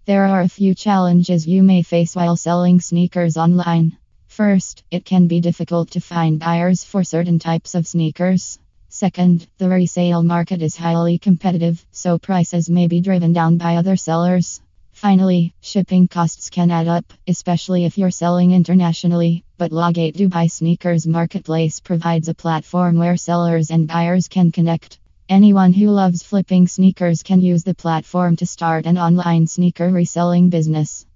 There are a few challenges you may face while selling sneakers online. First, it can be difficult to find buyers for certain types of sneakers. Second, the resale market is highly competitive, so prices may be driven down by other sellers. Finally, shipping costs can add up, especially if you're selling internationally, but Logate Dubai Sneakers Marketplace provides a platform where sellers and buyers can connect. Anyone who loves flipping sneakers can use the platform to start an online sneaker reselling business.